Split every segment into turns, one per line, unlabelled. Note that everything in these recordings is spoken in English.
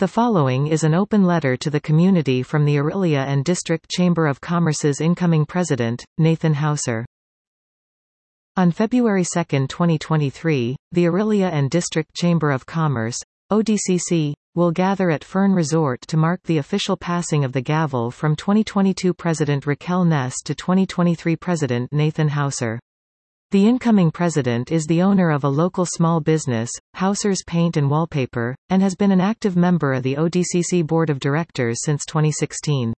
The following is an open letter to the community from the Orillia and District Chamber of Commerce's incoming president, Nathan Hauser. On February 2, 2023, the Orillia and District Chamber of Commerce, ODCC, will gather at Fern Resort to mark the official passing of the gavel from 2022 President Raquel Ness to 2023 President Nathan Hauser. The incoming president is the owner of a local small business, Hauser's Paint and Wallpaper, and has been an active member of the ODCC Board of Directors since 2016.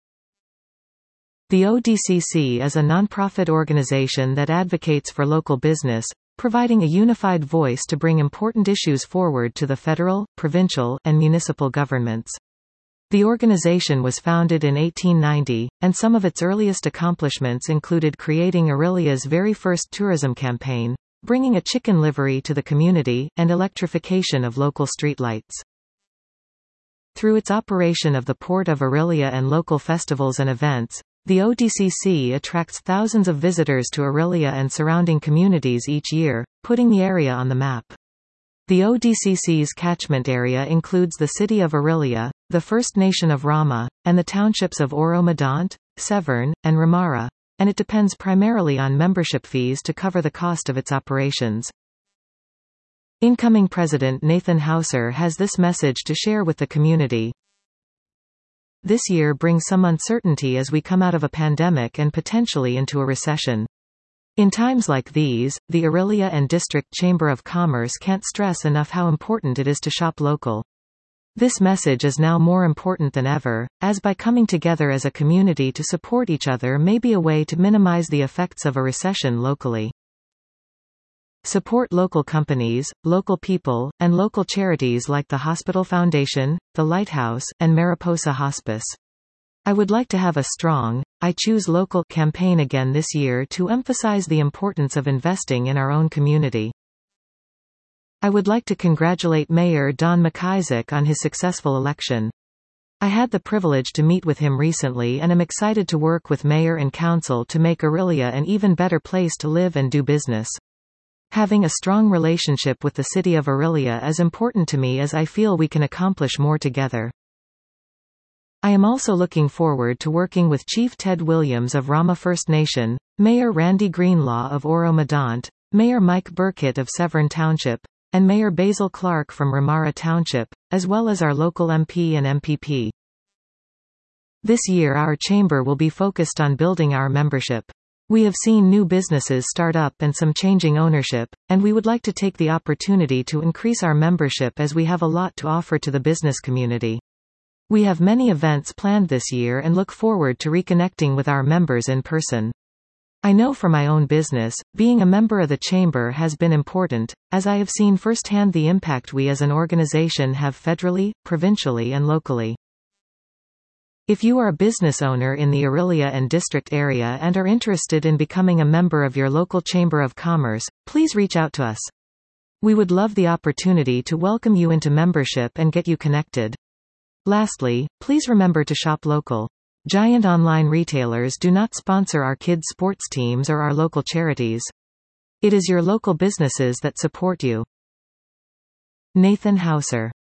The ODCC is a nonprofit organization that advocates for local business, providing a unified voice to bring important issues forward to the federal, provincial, and municipal governments. The organization was founded in 1890, and some of its earliest accomplishments included creating Orillia's very first tourism campaign, bringing a chicken livery to the community, and electrification of local streetlights. Through its operation of the Port of Orillia and local festivals and events, the ODCC attracts thousands of visitors to Orillia and surrounding communities each year, putting the area on the map. The ODCC's catchment area includes the city of Orillia, the First Nation of Rama, and the townships of Oro-Medonte, Severn, and Ramara, and it depends primarily on membership fees to cover the cost of its operations. Incoming President Nathan Hauser has this message to share with the community. This year brings some uncertainty as we come out of a pandemic and potentially into a recession. In times like these, the Orillia and District Chamber of Commerce can't stress enough how important it is to shop local. This message is now more important than ever, as by coming together as a community to support each other may be a way to minimize the effects of a recession locally. Support local companies, local people, and local charities like the Hospital Foundation, the Lighthouse, and Mariposa Hospice. I would like to have a strong, I Choose Local campaign again this year to emphasize the importance of investing in our own community. I would like to congratulate Mayor Don McIsaac on his successful election. I had the privilege to meet with him recently and am excited to work with Mayor and Council to make Orillia an even better place to live and do business. Having a strong relationship with the city of Orillia is important to me as I feel we can accomplish more together. I am also looking forward to working with Chief Ted Williams of Rama First Nation, Mayor Randy Greenlaw of Oro-Medonte, Mayor Mike Burkett of Severn Township, and Mayor Basil Clark from Ramara Township, as well as our local MP and MPP. This year our chamber will be focused on building our membership. We have seen new businesses start up and some changing ownership, and we would like to take the opportunity to increase our membership as we have a lot to offer to the business community. We have many events planned this year and look forward to reconnecting with our members in person. I know for my own business, being a member of the Chamber has been important, as I have seen firsthand the impact we as an organization have federally, provincially and locally. If you are a business owner in the Orillia and District area and are interested in becoming a member of your local Chamber of Commerce, please reach out to us. We would love the opportunity to welcome you into membership and get you connected. Lastly, please remember to shop local. Giant online retailers do not sponsor our kids' sports teams or our local charities. It is your local businesses that support you. Nathan Hauser.